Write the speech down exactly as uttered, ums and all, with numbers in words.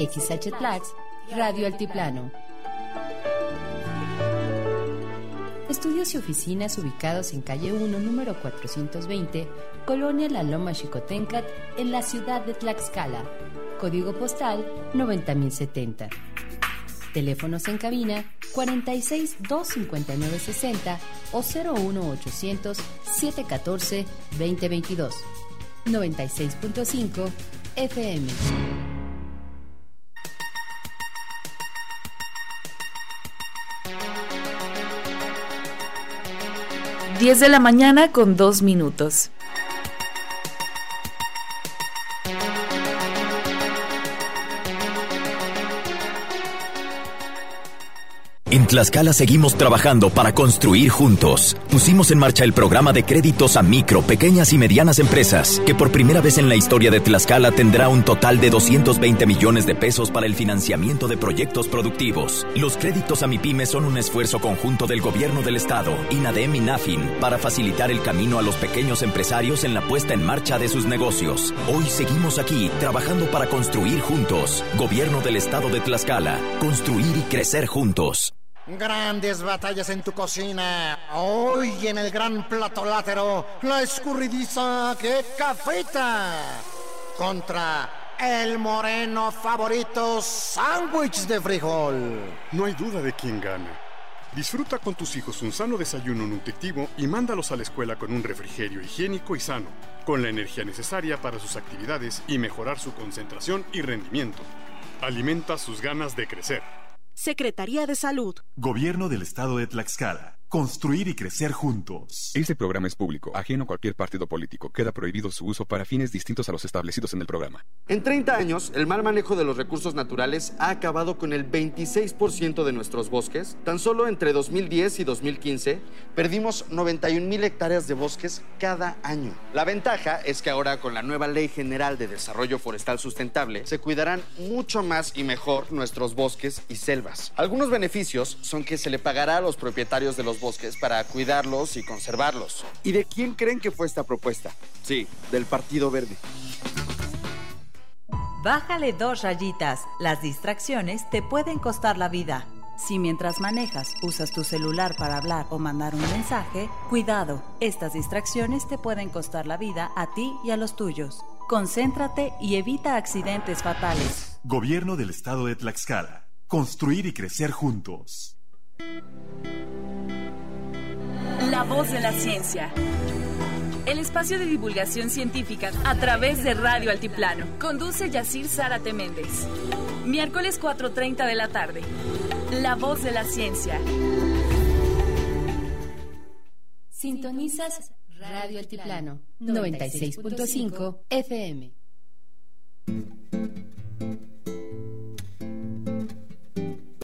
X H Tlax, Radio Altiplano. Estudios y oficinas ubicados en calle uno, número cuatrocientos veinte, Colonia La Loma Xicoténcat, en la ciudad de Tlaxcala. Código postal noventa mil setenta. Teléfonos en cabina cuarenta y seis, doscientos cincuenta y nueve, sesenta o cero uno ochocientos, setecientos catorce, veinte veintidós. noventa y seis punto cinco F M. diez de la mañana con dos minutos. En Tlaxcala seguimos trabajando para construir juntos. Pusimos en marcha el programa de créditos a micro, pequeñas y medianas empresas, que por primera vez en la historia de Tlaxcala tendrá un total de doscientos veinte millones de pesos para el financiamiento de proyectos productivos. Los créditos a MIPYME son un esfuerzo conjunto del Gobierno del Estado, INADEM y NAFIN, para facilitar el camino a los pequeños empresarios en la puesta en marcha de sus negocios. Hoy seguimos aquí, trabajando para construir juntos. Gobierno del Estado de Tlaxcala. Construir y crecer juntos. Grandes batallas en tu cocina. Hoy en el gran plato látero, la escurridiza que cafeta contra el moreno favorito sándwich de frijol. No hay duda de quién gana. Disfruta con tus hijos un sano desayuno nutritivo y mándalos a la escuela con un refrigerio higiénico y sano, con la energía necesaria para sus actividades y mejorar su concentración y rendimiento. Alimenta sus ganas de crecer. Secretaría de Salud. Gobierno del Estado de Tlaxcala. Construir y crecer juntos. Este programa es público, ajeno a cualquier partido político. Queda prohibido su uso para fines distintos a los establecidos en el programa. En treinta años, el mal manejo de los recursos naturales ha acabado con el veintiséis por ciento de nuestros bosques. Tan solo entre dos mil diez y dos mil quince, perdimos noventa y un mil hectáreas de bosques cada año. La ventaja es que ahora, con la nueva Ley General de Desarrollo Forestal Sustentable, se cuidarán mucho más y mejor nuestros bosques y selvas. Algunos beneficios son que se le pagará a los propietarios de los bosques para cuidarlos y conservarlos. ¿Y de quién creen que fue esta propuesta? Sí, del Partido Verde. Bájale dos rayitas. Las distracciones te pueden costar la vida. Si mientras manejas usas tu celular para hablar o mandar un mensaje, cuidado, estas distracciones te pueden costar la vida a ti y a los tuyos. Concéntrate y evita accidentes fatales. Gobierno del Estado de Tlaxcala. Construir y crecer juntos. La voz de la ciencia. El espacio de divulgación científica a través de Radio Altiplano. Conduce Yacir Zárate Méndez. Miércoles cuatro treinta de la tarde. La voz de la ciencia. Sintonizas Radio Altiplano noventa y seis punto cinco F M.